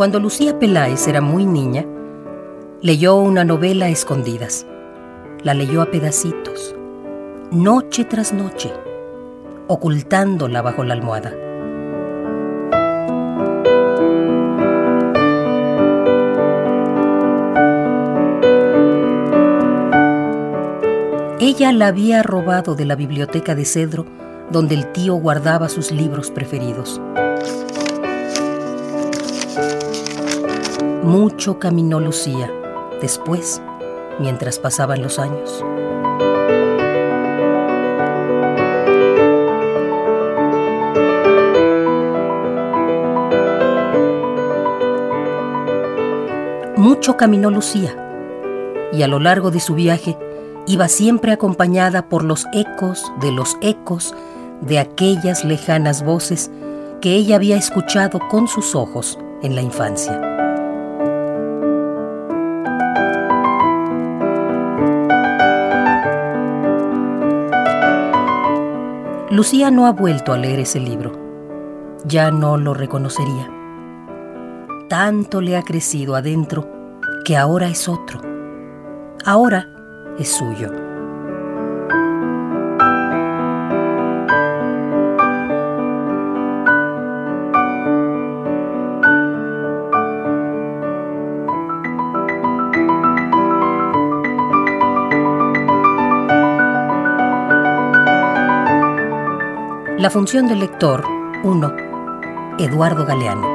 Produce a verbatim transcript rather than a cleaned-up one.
Cuando Lucía Peláez era muy niña, leyó una novela a escondidas. La leyó a pedacitos, noche tras noche, ocultándola bajo la almohada. Ella la había robado de la biblioteca de cedro, donde el tío guardaba sus libros preferidos. Mucho caminó Lucía, después, mientras pasaban los años. Mucho caminó Lucía, y a lo largo de su viaje iba siempre acompañada por los ecos de los ecos de aquellas lejanas voces que ella había escuchado con sus ojos en la infancia. Lucía no ha vuelto a leer ese libro. Ya no lo reconocería. Tanto le ha crecido adentro que ahora es otro. Ahora es suyo. La función del lector, uno. Eduardo Galeano.